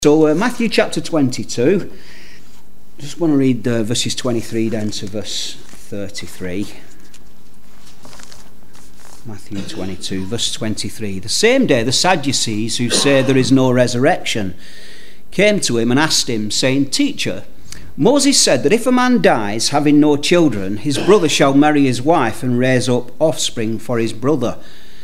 So Matthew chapter 22, just want to read verses 23 down to verse 33. Matthew 22, verse 23. The same day the Sadducees, who say there is no resurrection, came to him and asked him, saying, Teacher, Moses said that if a man dies having no children, his brother shall marry his wife and raise up offspring for his brother.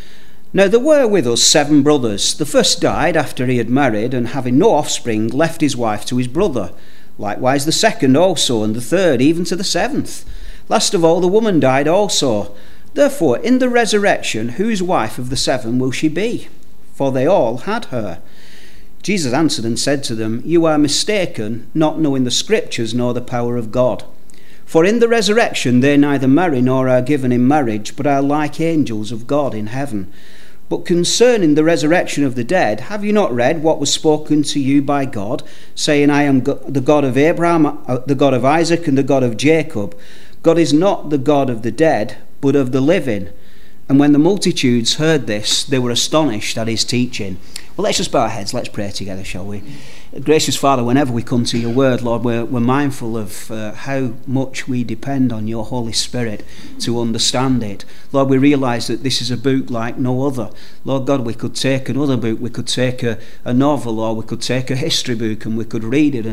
Now there were with us 7 brothers. The first died after he had married, and having no offspring, left his wife to his brother. Likewise the second also, and the third, even to the 7th. Last of all the woman died also. Therefore in the resurrection, whose wife of the 7 will she be? For they all had her. Jesus answered and said to them, You are mistaken, not knowing the Scriptures nor the power of God. For in the resurrection they neither marry nor are given in marriage, but are like angels of God in heaven. But concerning the resurrection of the dead, have you not read what was spoken to you by God, saying, I am the God of Abraham, the God of Isaac, and the God of Jacob? God is not the God of the dead, but of the living. And when the multitudes heard this, they were astonished at his teaching. Well, let's just bow our heads. Let's pray together, shall we? Gracious Father, whenever we come to your word, Lord, we're mindful of how much we depend on your Holy Spirit to understand it. Lord, we realise that this is a book like no other. Lord God, we could take another book, we could take a novel, or we could take a history book and we could read it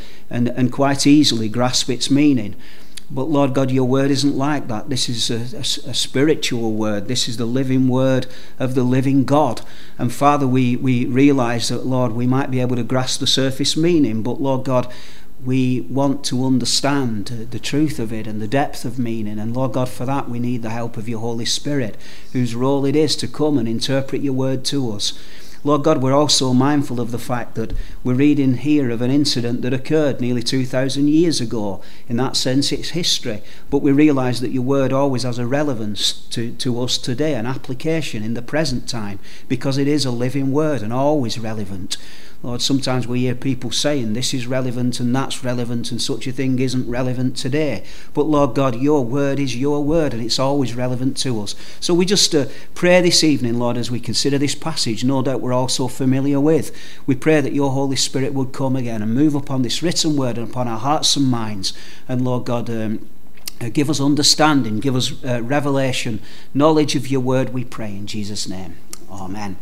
and quite easily grasp its meaning. But Lord God, your word isn't like that. This is a spiritual word. This is the living word of the living God. And Father, we realise that, Lord, we might be able to grasp the surface meaning, but Lord God, we want to understand the truth of it and the depth of meaning. And Lord God, for that we need the help of your Holy Spirit, whose role it is to come and interpret your word to us. Lord God, we're also mindful of the fact that we're reading here of an incident that occurred nearly 2,000 years ago. In that sense, it's history. But we realise that your word always has a relevance to us today, an application in the present time, because it is a living word and always relevant. Lord, sometimes we hear people saying this is relevant and that's relevant and such a thing isn't relevant today. But Lord God, your word is your word and it's always relevant to us. So we just pray this evening, Lord, as we consider this passage, no doubt we're all so familiar with. We pray that your Holy Spirit would come again and move upon this written word and upon our hearts and minds. And Lord God, give us understanding, give us revelation, knowledge of your word, we pray in Jesus' name. Amen.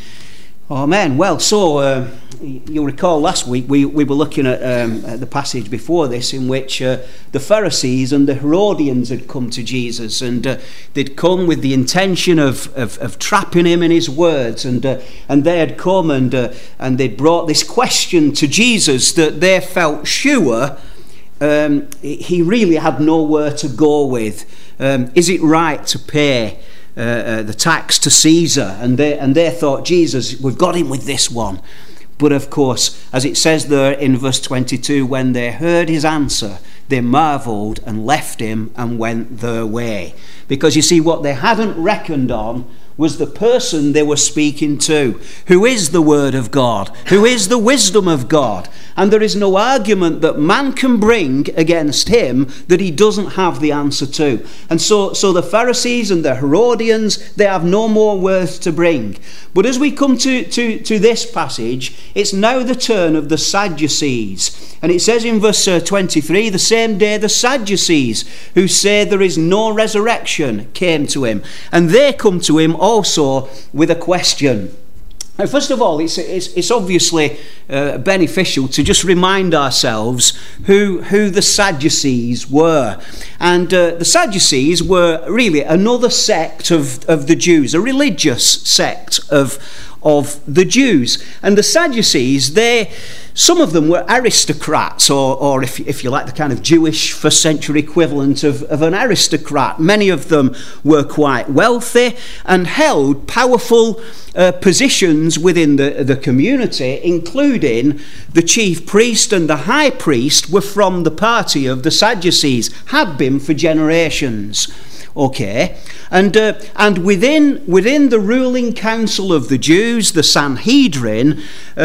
Amen. Well, so you'll recall last week we were looking at the passage before this in which the Pharisees and the Herodians had come to Jesus, and they'd come with the intention of trapping him in his words, and they had come and they'd brought this question to Jesus that they felt sure he really had nowhere to go with. Is it right to pay the tax to Caesar? And they thought, Jesus, we've got him with this one. But of course, as it says there in verse 22, when they heard his answer, they marvelled and left him and went their way. Because you see, what they hadn't reckoned on was the person they were speaking to, who is the Word of God, who is the wisdom of God. And there is no argument that man can bring against him that he doesn't have the answer to. And so the Pharisees and the Herodians, they have no more words to bring. But as we come to this passage, it's now the turn of the Sadducees. And it says in verse 23, the same day the Sadducees, who say there is no resurrection, came to him. And they come to him also with a question. Now, first of all, it's obviously beneficial to just remind ourselves who the Sadducees were. And the Sadducees were really another sect of the Jews, a religious sect of the Jews. And the Sadducees, some of them were aristocrats, or if you like, the kind of Jewish first century equivalent of an aristocrat. Many of them were quite wealthy and held powerful positions within the community, including the chief priest and the high priest were from the party of the Sadducees, had been for generations. Okay, and within the ruling council of the Jews, the Sanhedrin,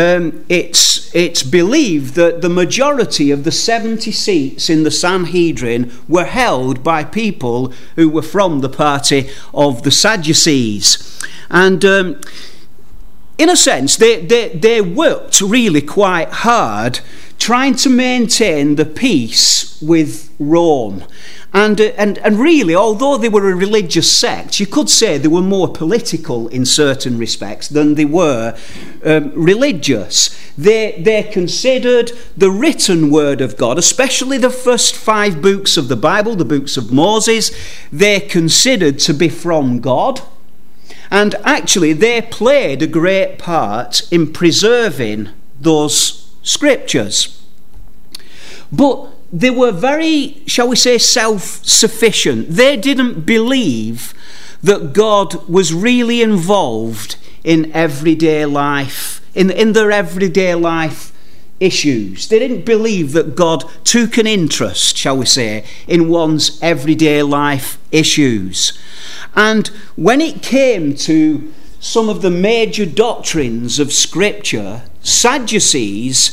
it's believed that the majority of the 70 seats in the Sanhedrin were held by people who were from the party of the Sadducees. And in a sense, they worked really quite hard trying to maintain the peace with Rome. And really, although they were a religious sect, you could say they were more political in certain respects than they were religious. They considered the written word of God, especially the first 5 books of the Bible, the books of Moses, they considered to be from God. And actually, they played a great part in preserving those scriptures. But they were very, shall we say, self-sufficient. They didn't believe that God was really involved in everyday life, in their everyday life issues. They didn't believe that God took an interest, shall we say, in one's everyday life issues. And when it came to some of the major doctrines of Scripture, Sadducees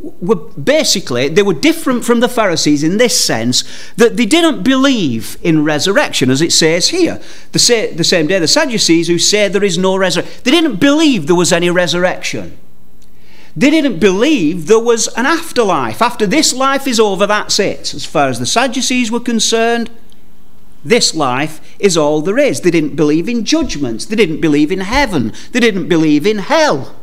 they were different from the Pharisees in this sense, that they didn't believe in resurrection, as it says here. The same day, the Sadducees, who say there is no resurrection, they didn't believe there was any resurrection. They didn't believe there was an afterlife. After this life is over, that's it. As far as the Sadducees were concerned, this life is all there is. They didn't believe in judgments. They didn't believe in heaven. They didn't believe in hell.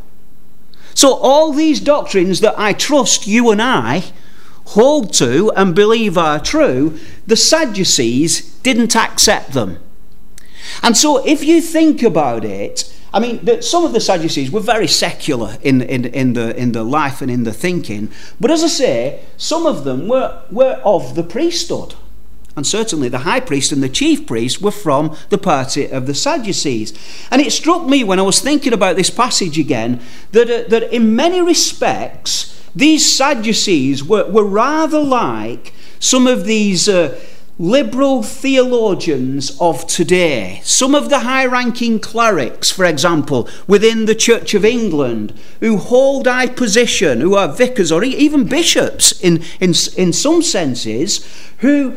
So all these doctrines that I trust you and I hold to and believe are true, the Sadducees didn't accept them. And so if you think about it, I mean, some of the Sadducees were very secular in the life and in the thinking. But as I say, some of them were of the priesthood. And certainly the high priest and the chief priest were from the party of the Sadducees. And it struck me when I was thinking about this passage again that in many respects these Sadducees were rather like some of these liberal theologians of today. Some of the high-ranking clerics, for example, within the Church of England, who hold high position, who are vicars or even bishops in some senses, who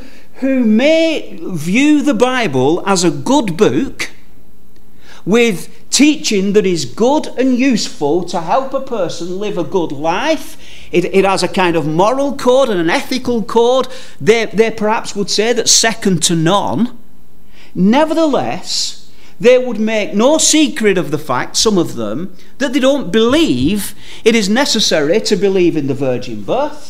may view the Bible as a good book with teaching that is good and useful to help a person live a good life. It has a kind of moral code and an ethical code. They perhaps would say that's second to none. Nevertheless, they would make no secret of the fact, some of them, that they don't believe it is necessary to believe in the virgin birth,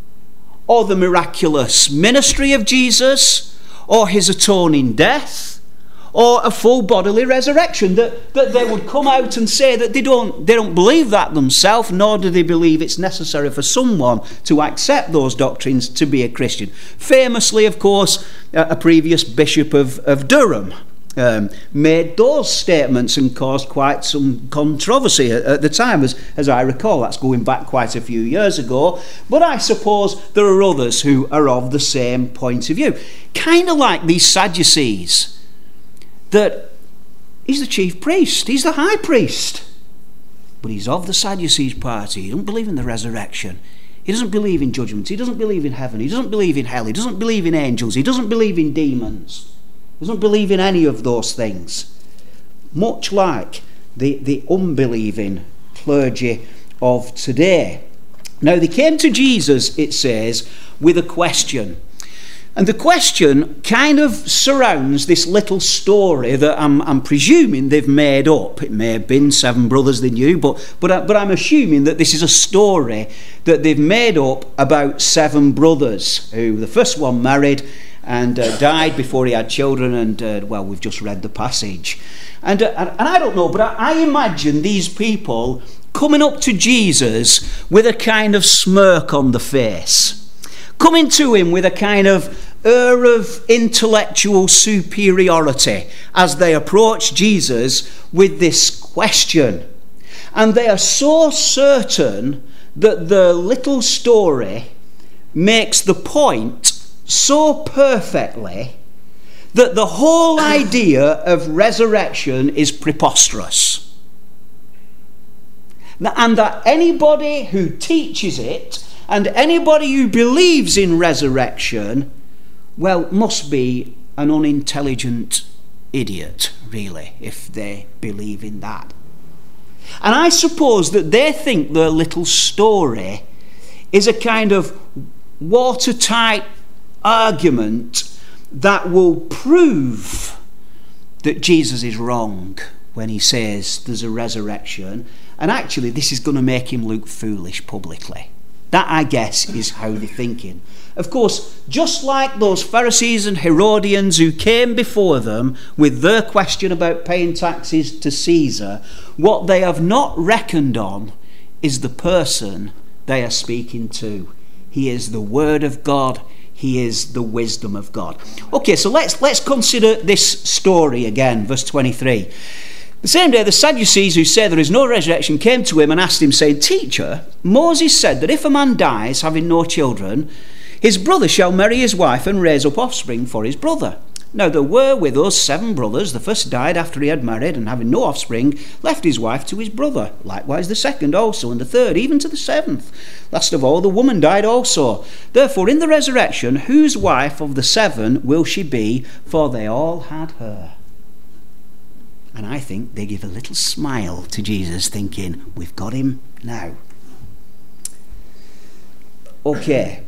or the miraculous ministry of Jesus, or his atoning death, or a full bodily resurrection. That they would come out and say that they don't believe that themselves, nor do they believe it's necessary for someone to accept those doctrines to be a Christian. Famously, of course, a previous bishop of Durham made those statements and caused quite some controversy at the time, as I recall. That's going back quite a few years ago. But I suppose there are others who are of the same point of view. Kind of like these Sadducees, that he's the chief priest, he's the high priest, but he's of the Sadducees party. He doesn't believe in the resurrection. He doesn't believe in judgment. He doesn't believe in heaven. He doesn't believe in hell. He doesn't believe in angels. He doesn't believe in demons. He doesn't believe in any of those things. Much like the unbelieving clergy of today. Now, they came to Jesus, it says, with a question. And the question kind of surrounds this little story that I'm presuming they've made up. It may have been 7 brothers they knew, but I'm assuming that this is a story that they've made up about 7 brothers, who the first one married and died before he had children, and well, we've just read the passage. And I don't know, but I imagine these people coming up to Jesus with a kind of smirk on the face, coming to him with a kind of air of intellectual superiority as they approach Jesus with this question. And they are so certain that the little story makes the point so perfectly that the whole idea of resurrection is preposterous. And that anybody who teaches it and anybody who believes in resurrection, well, must be an unintelligent idiot, really, if they believe in that. And I suppose that they think their little story is a kind of watertight argument that will prove that Jesus is wrong when he says there's a resurrection, and actually this is going to make him look foolish publicly. That, I guess, is how they're thinking. Of course, just like those Pharisees and Herodians who came before them with their question about paying taxes to Caesar, what they have not reckoned on is the person they are speaking to. He is the Word of God. He is the wisdom of God. Okay, so let's consider this story again, verse 23. The same day the Sadducees, who say there is no resurrection, came to him and asked him, saying, Teacher, Moses said that if a man dies having no children, his brother shall marry his wife and raise up offspring for his brother. Now there were with us 7 brothers. The first died after he had married, and having no offspring, left his wife to his brother. Likewise the second also, and the third, even to the 7th. Last of all, the woman died also. Therefore in the resurrection, whose wife of the 7 will she be? For they all had her. And I think they give a little smile to Jesus, thinking, we've got him now. Okay.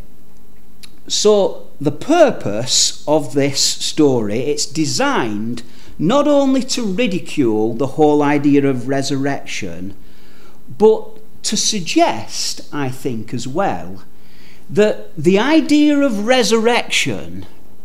So the purpose of this story, it's designed not only to ridicule the whole idea of resurrection, but to suggest, I think as well, that the idea of resurrection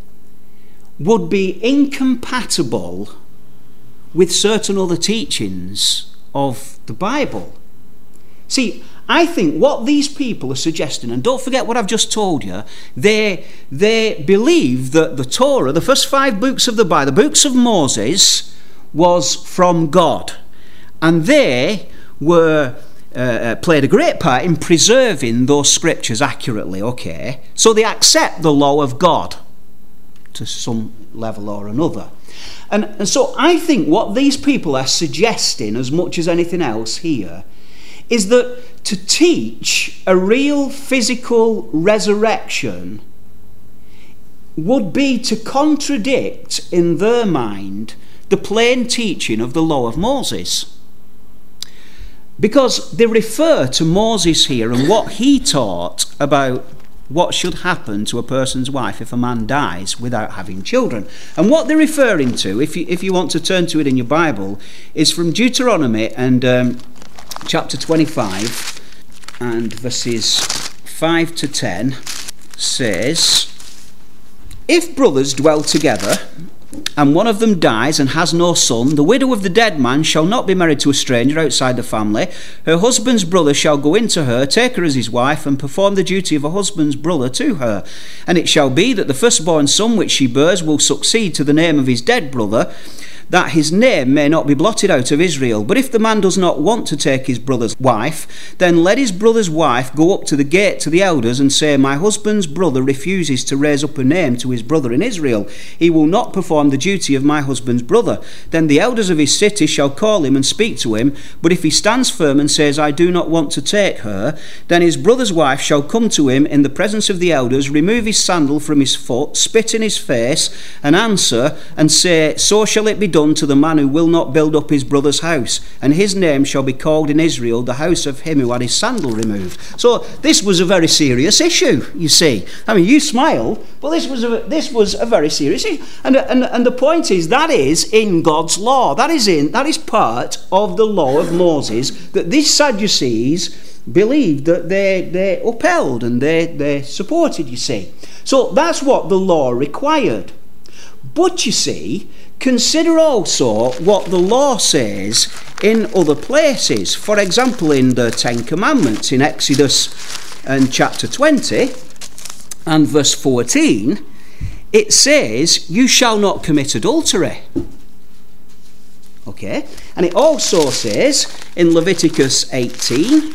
would be incompatible with certain other teachings of the Bible. See, I think what these people are suggesting, and don't forget what I've just told you, they believe that the Torah, the first 5 books of the Bible, the books of Moses, was from God. And they played a great part in preserving those scriptures accurately, okay? So they accept the law of God to some level or another. And so I think what these people are suggesting, as much as anything else here, is that to teach a real physical resurrection would be to contradict, in their mind, the plain teaching of the law of Moses. Because they refer to Moses here and what he taught about what should happen to a person's wife if a man dies without having children. And what they're referring to, if you want to turn to it in your Bible, is from Deuteronomy and chapter 25 and verses 5 to 10 says, If brothers dwell together, and one of them dies and has no son, the widow of the dead man shall not be married to a stranger outside the family. Her husband's brother shall go into her, take her as his wife, and perform the duty of a husband's brother to her. And it shall be that the firstborn son which she bears will succeed to the name of his dead brother, that his name may not be blotted out of Israel. But if the man does not want to take his brother's wife, then let his brother's wife go up to the gate to the elders and say, My husband's brother refuses to raise up a name to his brother in Israel. He will not perform the duty of my husband's brother. Then the elders of his city shall call him and speak to him. But if he stands firm and says, I do not want to take her, then his brother's wife shall come to him in the presence of the elders, remove his sandal from his foot, spit in his face, and answer and say, So shall it be done to the man who will not build up his brother's house, and his name shall be called in Israel the house of him who had his sandal removed. So this was a very serious issue, you see. I mean, you smile, but this was a very serious issue. And the point is, that is in God's law. That is part of the law of Moses that these Sadducees believed that they upheld and they supported, you see. So that's what the law required. But you see, consider also what the law says in other places. For example, in the 10 Commandments, in Exodus and chapter 20 and verse 14, it says, You shall not commit adultery. Okay? And it also says in Leviticus 18,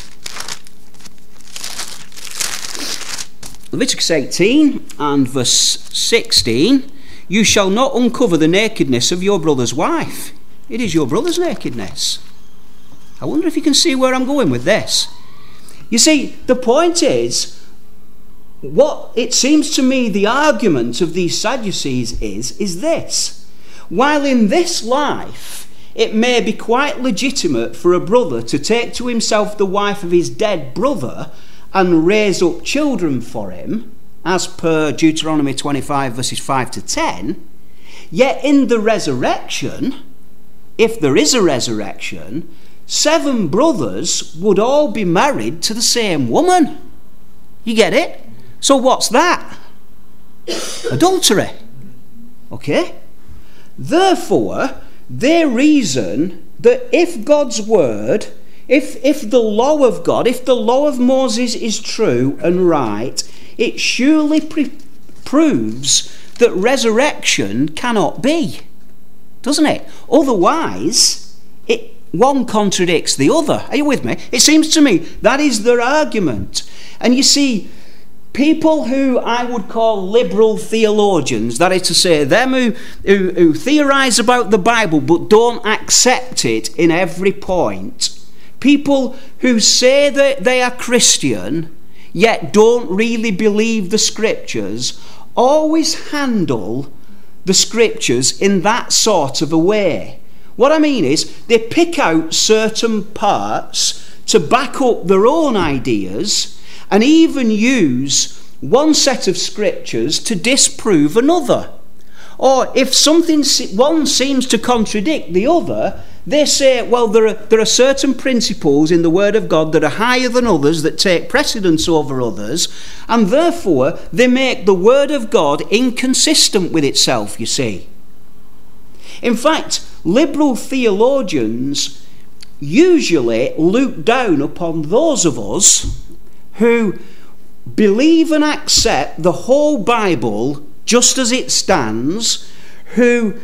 and verse 16, You shall not uncover the nakedness of your brother's wife. It is your brother's nakedness. I wonder if you can see where I'm going with this. You see, the point is, what it seems to me the argument of these Sadducees is this. While in this life it may be quite legitimate for a brother to take to himself the wife of his dead brother and raise up children for him, as per Deuteronomy 25 verses 5 to 10, yet in the resurrection, if there is a resurrection, 7 brothers would all be married to the same woman. You get it? So what's that? Adultery. Okay? Therefore, they reason that if God's word, if the law of God, if the law of Moses is true and right, it surely proves that resurrection cannot be, doesn't it? Otherwise, one contradicts the other. Are you with me? It seems to me that is their argument. And you see, people who I would call liberal theologians, that is to say, them who theorize about the Bible but don't accept it in every point, people who say that they are Christian yet don't really believe the Scriptures, always handle the Scriptures in that sort of a way. What I mean is, they pick out certain parts to back up their own ideas and even use one set of Scriptures to disprove another. Or if one seems to contradict the other, they say, well, there are certain principles in the Word of God that are higher than others, that take precedence over others, and therefore they make the Word of God inconsistent with itself, you see. In fact, liberal theologians usually look down upon those of us who believe and accept the whole Bible just as it stands, who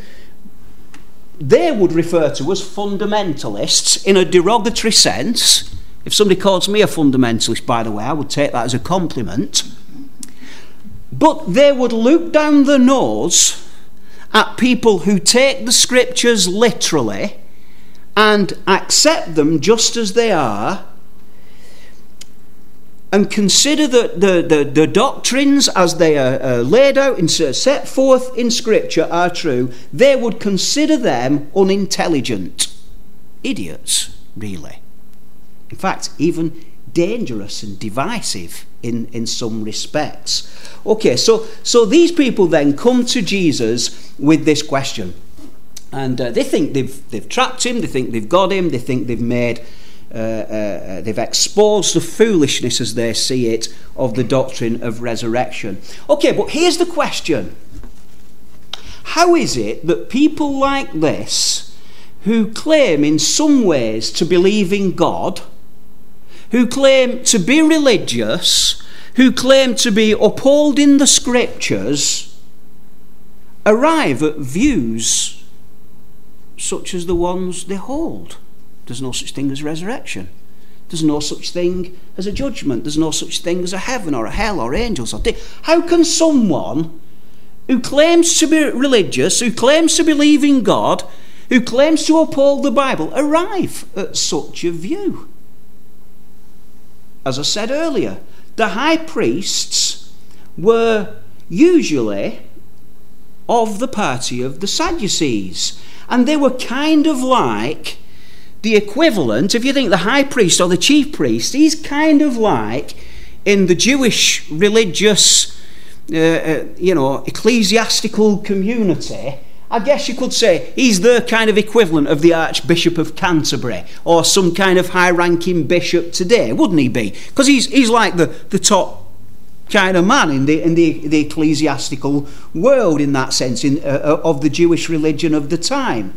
they would refer to as fundamentalists in a derogatory sense. If somebody calls me a fundamentalist, by the way, I would take that as a compliment. But they would look down the nose at people who take the Scriptures literally and accept them just as they are, and consider that the doctrines as they are laid out and set forth in Scripture are true. They would consider them unintelligent. Idiots, really. In fact, even dangerous and divisive in some respects. Okay, so these people then come to Jesus with this question. And they think they've trapped him, they think they've got him, they think they've made... they've exposed the foolishness, as they see it, of the doctrine of resurrection. Okay, but here's the question. How is it that people like this, who claim in some ways to believe in God, who claim to be religious, who claim to be upholding the Scriptures, arrive at views such as the ones they hold? There's no such thing as resurrection. There's no such thing as a judgment. There's no such thing as a heaven or a hell or angels. How can someone who claims to be religious, who claims to believe in God, who claims to uphold the Bible, arrive at such a view? As I said earlier, the high priests were usually of the party of the Sadducees, and they were kind of like the equivalent. If you think the high priest or the chief priest, he's kind of like, in the Jewish religious, ecclesiastical community, I guess you could say he's the kind of equivalent of the Archbishop of Canterbury or some kind of high-ranking bishop today, wouldn't he be? Because he's like the top kind of man in the ecclesiastical world, in that sense, of the Jewish religion of the time.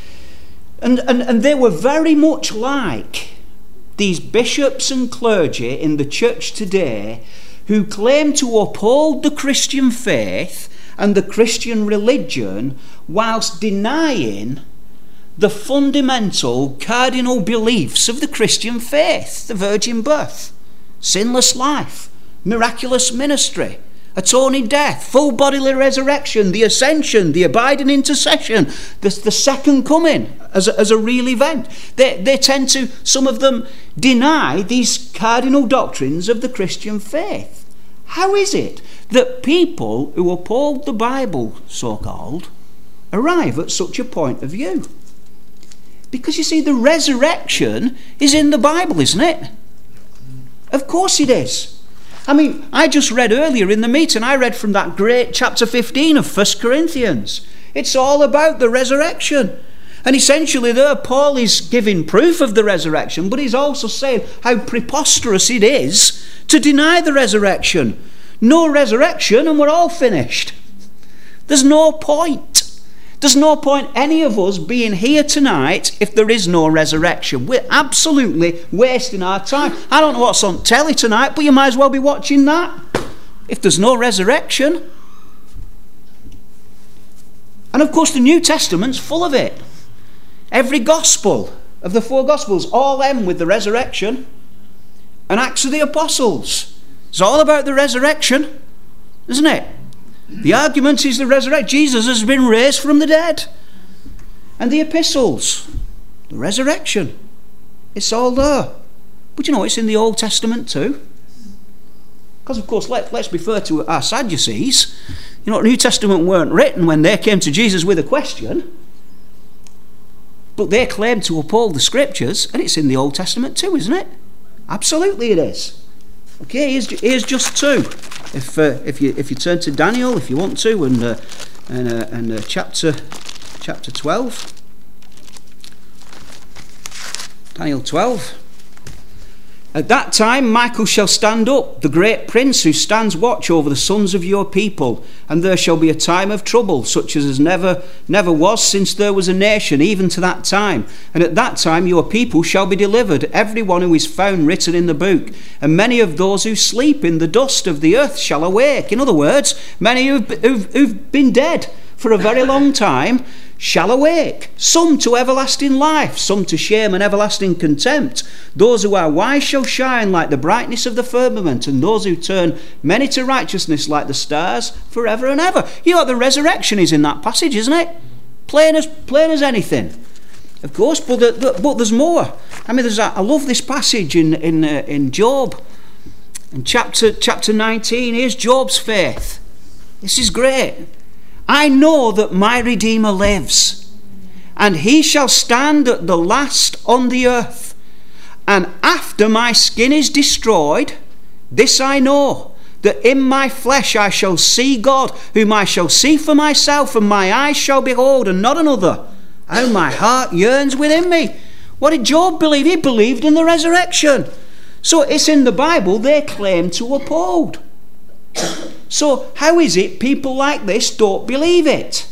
And they were very much like these bishops and clergy in the church today, who claim to uphold the Christian faith and the Christian religion whilst denying the fundamental cardinal beliefs of the Christian faith: the virgin birth, sinless life, miraculous ministry, atoning death, full bodily resurrection, the ascension, the abiding intercession, the second coming as a real event. They tend to, some of them, deny these cardinal doctrines of the Christian faith. How is it that people who uphold the Bible, so-called, arrive at such a point of view? Because you see, the resurrection is in the Bible, isn't it? Of course it is. I mean, I just read earlier in the meeting, I read from that great chapter 15 of 1 Corinthians. It's all about the resurrection. And essentially there, Paul is giving proof of the resurrection, but he's also saying how preposterous it is to deny the resurrection. No resurrection and we're all finished. There's no point. There's no point any of us being here tonight if there is no resurrection. We're absolutely wasting our time. I don't know what's on telly tonight, but you might as well be watching that if there's no resurrection. And of course the New Testament's full of it. Every gospel of the 4 gospels all end with the resurrection. And Acts of the Apostles, it's all about the resurrection, isn't it? The argument is the resurrection. Jesus has been raised from the dead. And the epistles, the resurrection. It's all there. But you know, it's in the Old Testament too. Because of course, let's refer to our Sadducees. You know, the New Testament weren't written when they came to Jesus with a question. But they claim to uphold the scriptures, and it's in the Old Testament too, isn't it? Absolutely it is. Okay, here's just 2. If you turn to Daniel, if you want to, and chapter 12. Daniel 12. At that time Michael shall stand up, the great prince who stands watch over the sons of your people, and there shall be a time of trouble, such as never was since there was a nation, even to that time. And at that time your people shall be delivered, every one who is found written in the book. And many of those who sleep in the dust of the earth shall awake. In other words, many who've been dead for a very long time shall awake, some to everlasting life, some to shame and everlasting contempt. Those who are wise shall shine like the brightness of the firmament, and those who turn many to righteousness like the stars forever and ever. You know, the resurrection is in that passage, isn't it? Plain as anything. Of course, but there's more. I mean, I love this passage in Job, in chapter 19. Here's Job's faith. This is great. I know that my Redeemer lives, and he shall stand at the last on the earth. And after my skin is destroyed, this I know, that in my flesh I shall see God, whom I shall see for myself, and my eyes shall behold, and not another. How my heart yearns within me. What did Job believe? He believed in the resurrection. So it's in the Bible they claim to uphold. So how is it people like this don't believe it?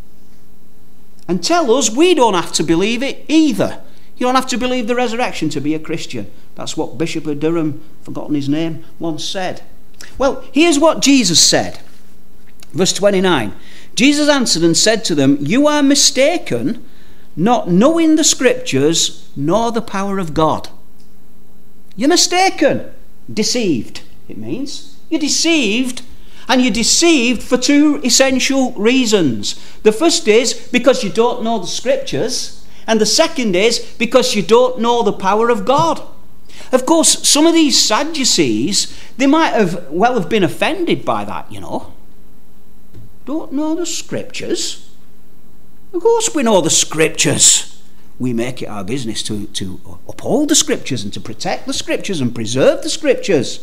And tell us we don't have to believe it either. You don't have to believe the resurrection to be a Christian. That's what Bishop of Durham, forgotten his name, once said. Well, here's what Jesus said. Verse 29. Jesus answered and said to them, you are mistaken, not knowing the scriptures nor the power of God. You're mistaken. Deceived, it means. You're deceived. And you're deceived for 2 essential reasons. The first is because you don't know the scriptures. And the second is because you don't know the power of God. Of course, some of these Sadducees, they might have been offended by that, you know. Don't know the scriptures? Of course we know the scriptures. We make it our business to uphold the scriptures and to protect the scriptures and preserve the scriptures.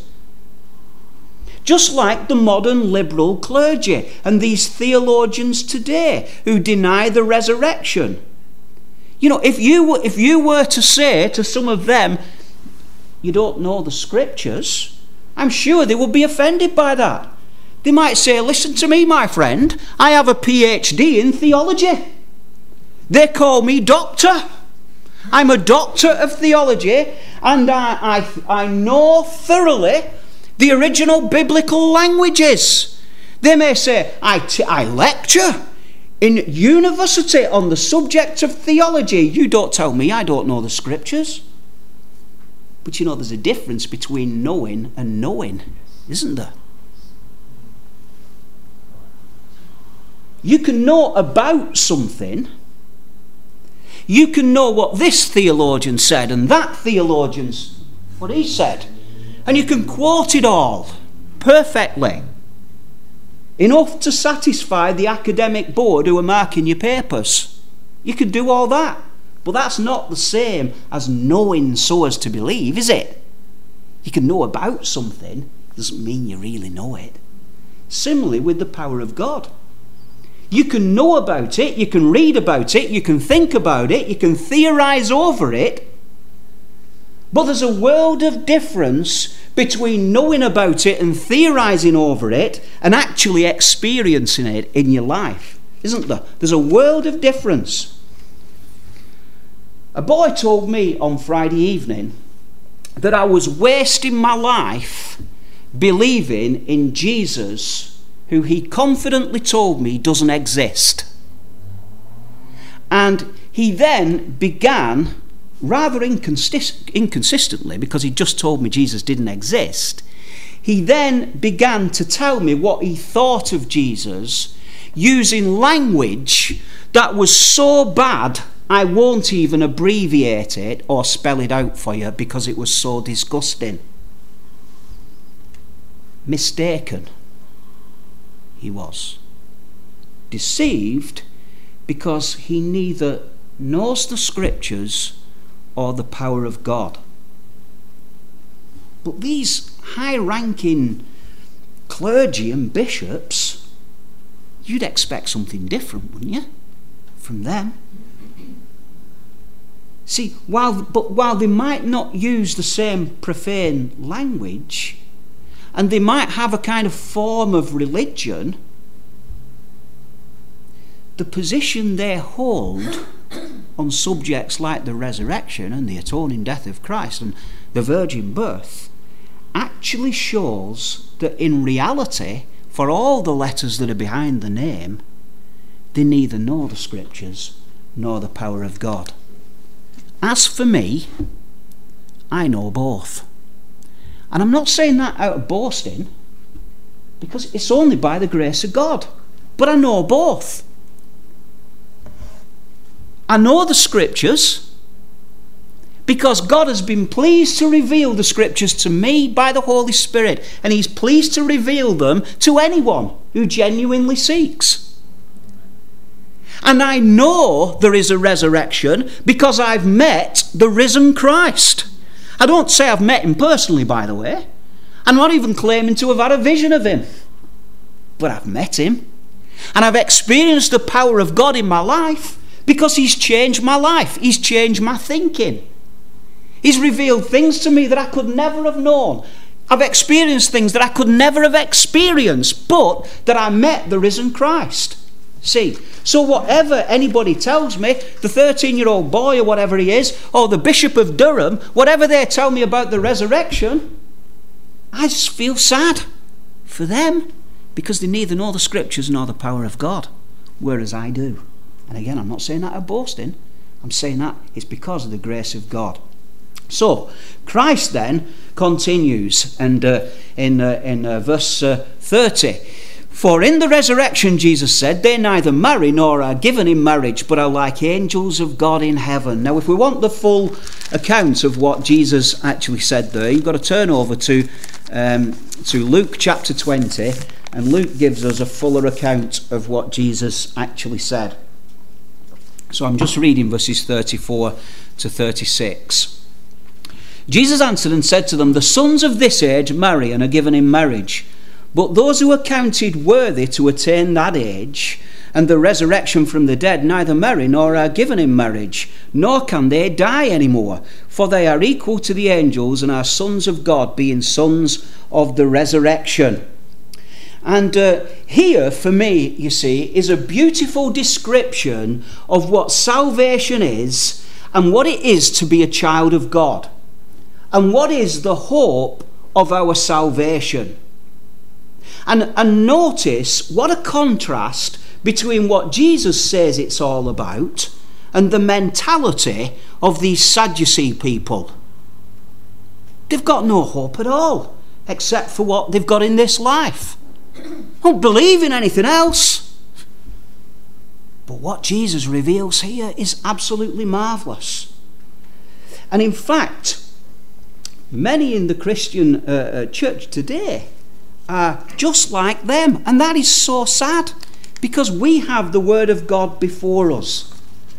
Just like the modern liberal clergy and these theologians today who deny the resurrection. You know, if you were to say to some of them, you don't know the scriptures, I'm sure they would be offended by that. They might say, listen to me, my friend, I have a PhD in theology. They call me doctor. I'm a doctor of theology, and I know thoroughly the original biblical languages. They may say, I lecture in university on the subject of theology. You don't tell me I don't know the scriptures. But you know, there's a difference between knowing and knowing, isn't there? You can know about something. You can know what this theologian said and that theologian's what he said. And you can quote it all perfectly. Enough to satisfy the academic board who are marking your papers. You can do all that. But that's not the same as knowing so as to believe, is it? You can know about something, doesn't mean you really know it. Similarly with the power of God. You can know about it, you can read about it, you can think about it, you can theorize over it, but there's a world of difference between knowing about it and theorizing over it and actually experiencing it in your life, isn't there? There's a world of difference. A boy told me on Friday evening that I was wasting my life believing in Jesus, who he confidently told me doesn't exist. And he then began, rather inconsistently, because he just told me Jesus didn't exist, he then began to tell me what he thought of Jesus using language that was so bad I won't even abbreviate it or spell it out for you because it was so disgusting. Mistaken he was. Deceived because he neither knows the scriptures or the power of God. But these high-ranking clergy and bishops, you'd expect something different, wouldn't you, from them? See, while they might not use the same profane language, and they might have a kind of form of religion, the position they hold on subjects like the resurrection and the atoning death of Christ and the virgin birth actually shows that in reality, for all the letters that are behind the name, they neither know the scriptures nor the power of God. As for me, I know both. And I'm not saying that out of boasting, because it's only by the grace of God. But I know both. I know the scriptures because God has been pleased to reveal the scriptures to me by the Holy Spirit, and he's pleased to reveal them to anyone who genuinely seeks. And I know there is a resurrection because I've met the risen Christ. I don't say I've met him personally, by the way. I'm not even claiming to have had a vision of him. But I've met him. And I've experienced the power of God in my life because he's changed my life. He's changed my thinking. He's revealed things to me that I could never have known. I've experienced things that I could never have experienced, but that I met the risen Christ. See, so whatever anybody tells me, the 13-year-old boy or whatever he is, or the Bishop of Durham, whatever they tell me about the resurrection, I just feel sad for them because they neither know the scriptures nor the power of God, whereas I do. And again, I'm not saying that of boasting. I'm saying that it's because of the grace of God. So, Christ then continues, and in verse 30, for in the resurrection, Jesus said, they neither marry nor are given in marriage, but are like angels of God in heaven. Now, if we want the full account of what Jesus actually said there, you've got to turn over to Luke chapter 20, and Luke gives us a fuller account of what Jesus actually said. So I'm just reading verses 34 to 36. Jesus answered and said to them, the sons of this age marry and are given in marriage. But those who are counted worthy to attain that age and the resurrection from the dead neither marry nor are given in marriage, nor can they die any more, for they are equal to the angels and are sons of God, being sons of the resurrection. And here, for me, you see, is a beautiful description of what salvation is and what it is to be a child of God, and what is the hope of our salvation. And notice what a contrast between what Jesus says it's all about and the mentality of these Sadducee people. They've got no hope at all, except for what they've got in this life. Don't believe in anything else. But what Jesus reveals here is absolutely marvellous. And in fact, many in the Christian church today are just like them, and that is so sad because we have the Word of God before us.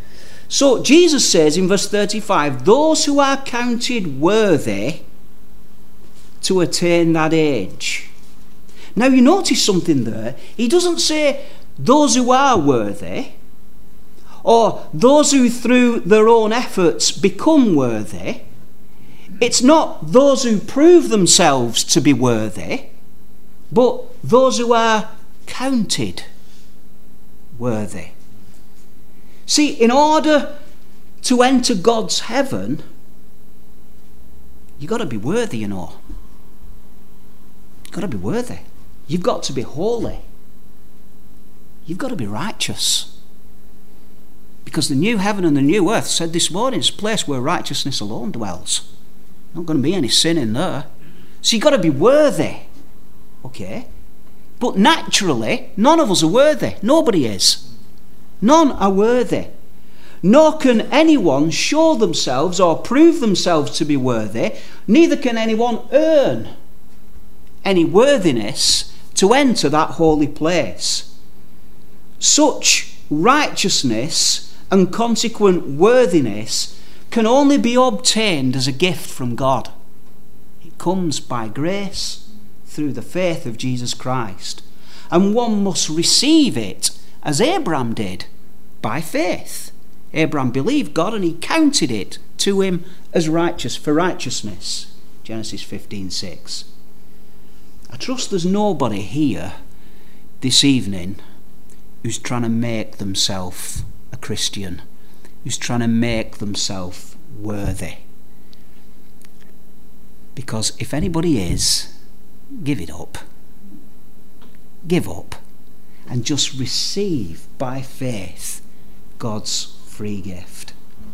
So Jesus says in verse 35, those who are counted worthy to attain that age. Now you notice something there. He doesn't say those who are worthy, or those who through their own efforts become worthy. It's not those who prove themselves to be worthy, but those who are counted worthy. See, in order to enter God's heaven, you've got to be worthy, you know. You've got to be worthy. You've got to be holy. You've got to be righteous. Because the new heaven and the new earth, said this morning, is a place where righteousness alone dwells. Not going to be any sin in there. So you've got to be worthy. Okay? But naturally, none of us are worthy. Nobody is. None are worthy. Nor can anyone show themselves or prove themselves to be worthy. Neither can anyone earn any worthiness to enter that holy place. Such righteousness and consequent worthiness can only be obtained as a gift from God. It comes by grace through the faith of Jesus Christ. And one must receive it as Abraham did, by faith. Abraham believed God and he counted it to him as righteous for righteousness. Genesis 15:6. I trust there's nobody here this evening who's trying to make themselves a Christian, who's trying to make themselves worthy. Because if anybody is, give it up. Give up. And just receive by faith God's free gift.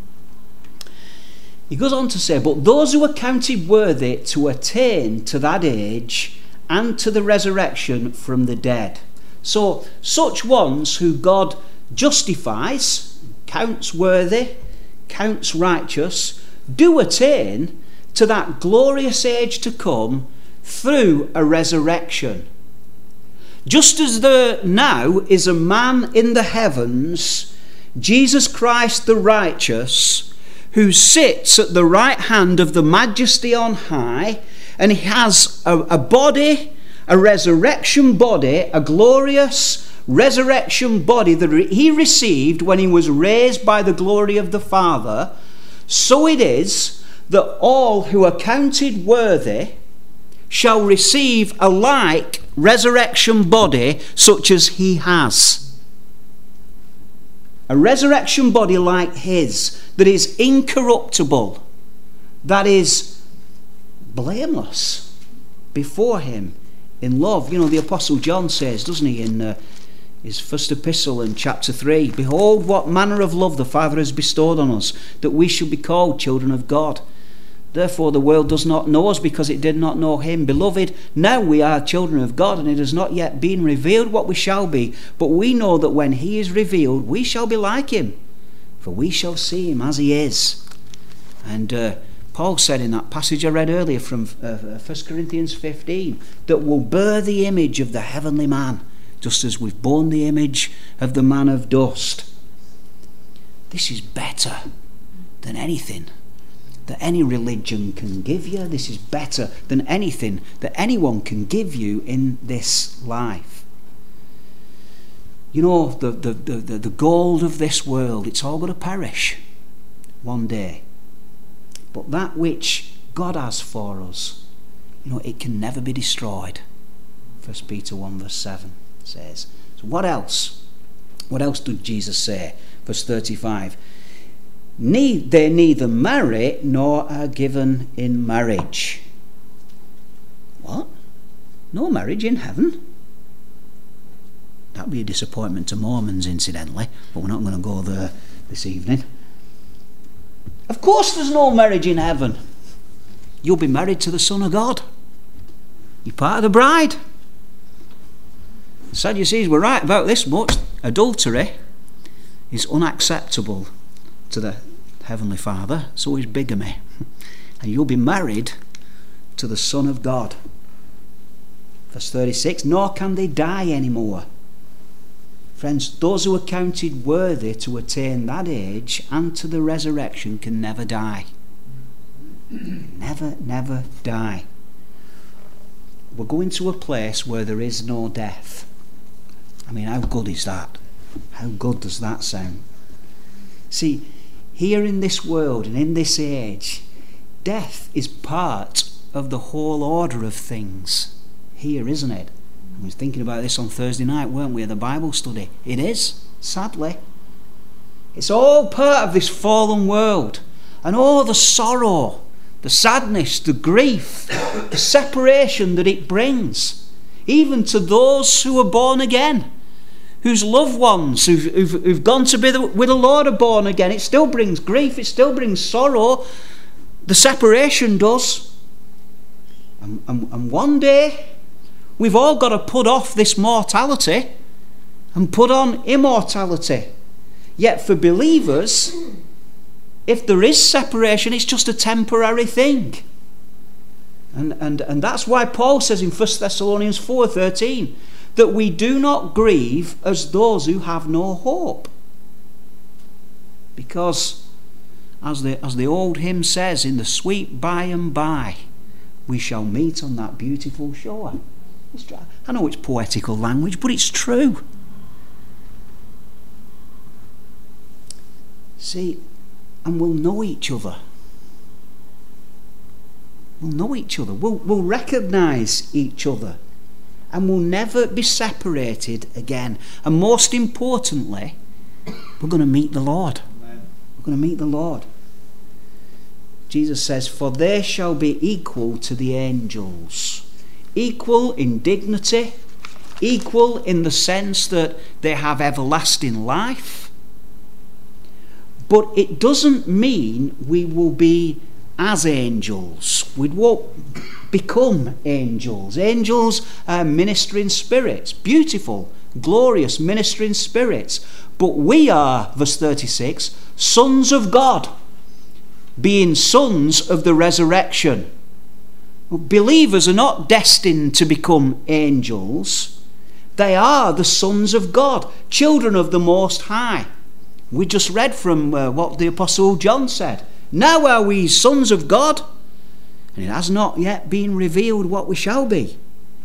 He goes on to say, but those who are counted worthy to attain to that age and to the resurrection from the dead. So such ones who God justifies, counts worthy, counts righteous, do attain to that glorious age to come through a resurrection. Just as there now is a man in the heavens, Jesus Christ the righteous, who sits at the right hand of the Majesty on high, and he has a body, a resurrection body, a glorious resurrection body that he received when he was raised by the glory of the Father. So it is that all who are counted worthy shall receive a like resurrection body such as he has. A resurrection body like his, that is incorruptible, that is blameless before him in love. You know, the Apostle John says, doesn't he, in his first epistle in chapter 3, behold what manner of love the Father has bestowed on us, that we should be called children of God. Therefore the world does not know us, because it did not know him. Beloved, now we are children of God, and it has not yet been revealed what we shall be. But we know that when he is revealed, we shall be like him, for we shall see him as he is. And Paul said in that passage I read earlier from 1 Corinthians 15, that we'll bear the image of the heavenly man, just as we've borne the image of the man of dust. This is better than anything that any religion can give you. This is better than anything that anyone can give you in this life. You know, the gold of this world, it's all going to perish one day. But that which God has for us, you know, it can never be destroyed. 1 Peter 1 verse 7 says. So what else? What else did Jesus say? Verse 35. They neither marry nor are given in marriage. What? No marriage in heaven? That'd be a disappointment to Mormons, incidentally, but we're not going to go there this evening. Of course there's no marriage in heaven. You'll be married to the Son of God. You're part of the bride. The Sadducees were right about this much. Adultery is unacceptable to the Heavenly Father, so is bigamy. And you'll be married to the Son of God. Verse 36, nor can they die anymore. Friends, those who are counted worthy to attain that age and to the resurrection can never die. Never, never die. We're going to a place where there is no death. I mean, how good is that? How good does that sound? See, here in this world and in this age, death is part of the whole order of things here, isn't it? I was thinking about this on Thursday night, weren't we, at the Bible study? It is, sadly. It's all part of this fallen world. And all the sorrow, the sadness, the grief, the separation that it brings, even to those who are born again, whose loved ones who've gone to be with the Lord are born again. It still brings grief, it still brings sorrow. The separation does. And one day, we've all got to put off this mortality and put on immortality. Yet for believers, if there is separation, it's just a temporary thing. And that's why Paul says in 1 Thessalonians 4:13 that we do not grieve as those who have no hope. Because as the old hymn says, in the sweet by and by, we shall meet on that beautiful shore. I know it's poetical language, but it's true. See, and we'll know each other. We'll know each other. We'll recognise each other. And we'll never be separated again. And most importantly, we're going to meet the Lord. Amen. We're going to meet the Lord. Jesus says, for they shall be equal to the angels. Equal in dignity. Equal in the sense that they have everlasting life. But it doesn't mean we will be as angels. We won't become angels. Angels are ministering spirits. Beautiful, glorious ministering spirits. But we are, verse 36, sons of God, being sons of the resurrection. Believers are not destined to become angels. They are the sons of God, children of the Most High. We just read from what the Apostle John said. Now are we sons of God, and it has not yet been revealed what we shall be.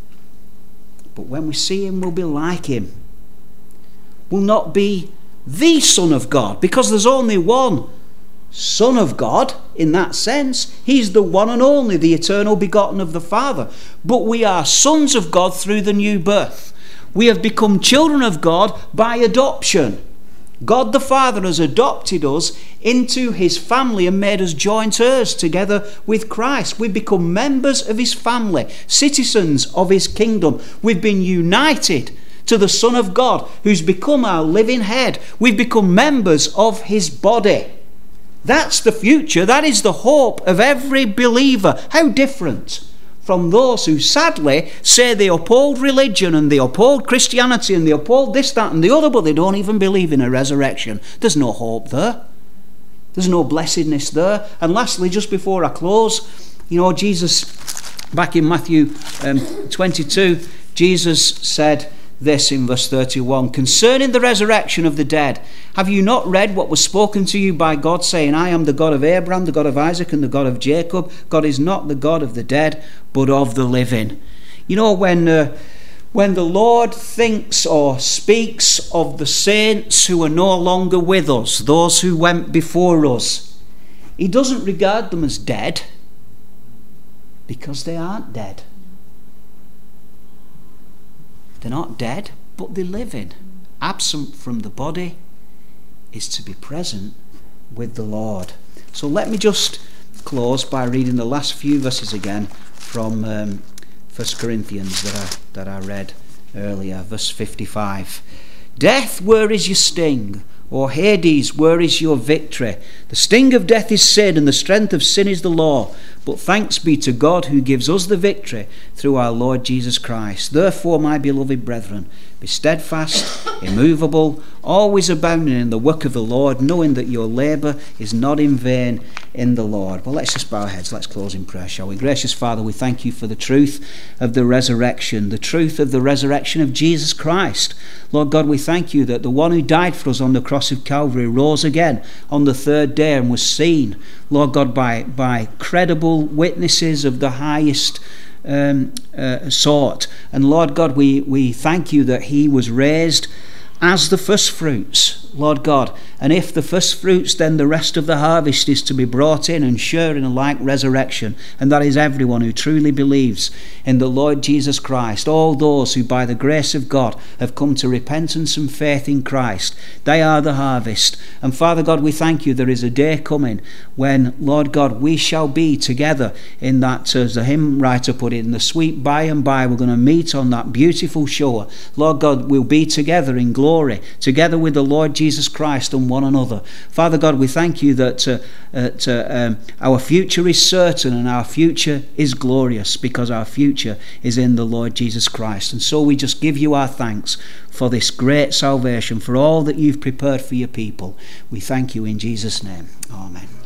But when we see him, we'll be like him. We'll not be the Son of God, because there's only one Son of God in that sense. He's the one and only, the eternal begotten of the Father. But we are sons of God through the new birth. We have become children of God by adoption. God the Father has adopted us into his family and made us joint heirs together with Christ. We've become members of his family, citizens of his kingdom. We've been united to the Son of God, who's become our living head. We've become members of his body. That's the future. That is the hope of every believer. How different from those who sadly say they uphold religion and they uphold Christianity and they uphold this, that and the other, but they don't even believe in a resurrection. There's no hope there. There's no blessedness there. And lastly, just before I close, Jesus, back in Matthew 22, Jesus said this in verse 31, concerning the resurrection of the dead, have you not read what was spoken to you by God, saying, I am the God of Abraham, the God of Isaac, and the God of Jacob. God is not the God of the dead, but of the living. When the Lord thinks or speaks of the saints who are no longer with us, those who went before us, he doesn't regard them as dead, because they aren't dead. They're not dead, but they're living. Absent from the body is to be present with the Lord. So let me just close by reading the last few verses again from 1 Corinthians that I read earlier, verse 55. Death, where is your sting? O Hades, where is your victory? The sting of death is sin, and the strength of sin is the law. But thanks be to God who gives us the victory through our Lord Jesus Christ. Therefore, my beloved brethren, be steadfast, immovable, always abounding in the work of the Lord, knowing that your labour is not in vain in the Lord. Well, let's just bow our heads. Let's close in prayer, shall we? Gracious Father, we thank you for the truth of the resurrection, the truth of the resurrection of Jesus Christ. Lord God, we thank you that the one who died for us on the cross of Calvary rose again on the third day and was seen, Lord God, by credible witnesses of the highest sort. And Lord God, we thank you that he was raised as the first fruits, Lord God. And if the first fruits, then the rest of the harvest is to be brought in and share in a like resurrection. And that is everyone who truly believes in the Lord Jesus Christ. All those who by the grace of God have come to repentance and faith in Christ. They are the harvest. And Father God, we thank you there is a day coming when, Lord God, we shall be together in that, as the hymn writer put it, in the sweet by and by, we're going to meet on that beautiful shore. Lord God, we'll be together in glory, together with the Lord Jesus Christ and one another. Father God, we thank you that our future is certain and our future is glorious, because our future is in the Lord Jesus Christ. And so we just give you our thanks for this great salvation, for all that you've prepared for your people. We thank you in Jesus' name. Amen.